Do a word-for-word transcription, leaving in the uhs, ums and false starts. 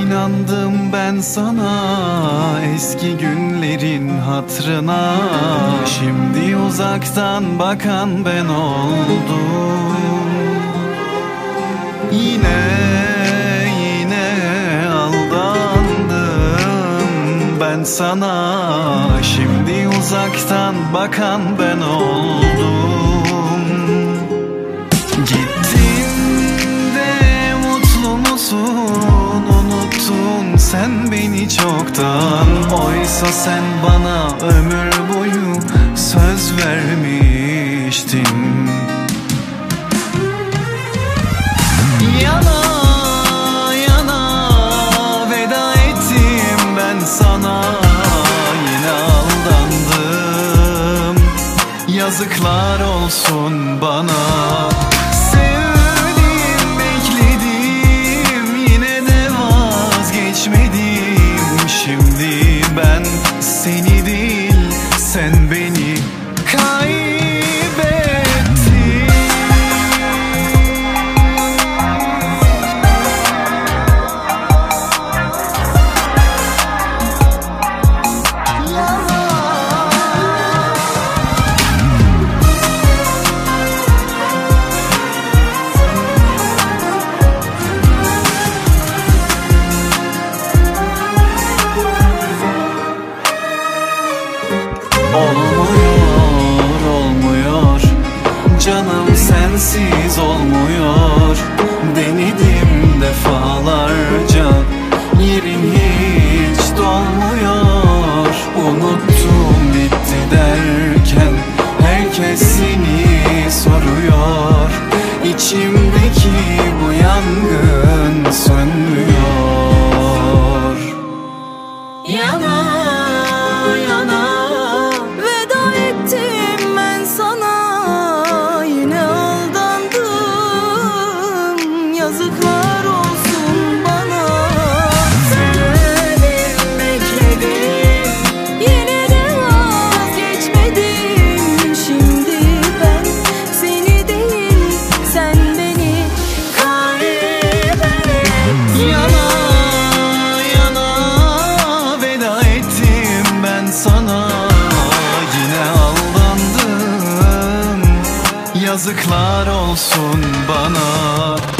İnandım ben sana eski günlerin hatırına. Şimdi uzaktan bakan ben oldum. Yine yine aldandım ben sana. Şimdi uzaktan bakan ben oldum. Gittin de mutlu musun? Unuttun sen beni çoktan. Oysa sen bana ömür boyu söz vermiştin. Yana yana veda ettim ben sana. Yine aldandım, yazıklar olsun bana. Sevdim, bekledim, yine de vazgeçmedim. Şimdi ben seni değil, sen beni kaybettin. Olmuyor, olmuyor, canım sensiz olmuyor. Denedim defalarca, yerin hiç dolmuyor. Unuttum bitti derken herkes seni soruyor. İçimdeki bu yangın sönmüyor. Yana yana veda ettim ben sana. Yine aldandım, yazıklar olsun bana. Sevdim, bekledim, yine de vazgeçmedim. Şimdi ben seni değil, sen beni kaybettin. Yana yana veda ettim ben sana. Yine aldandım, yazıklar olsun bana.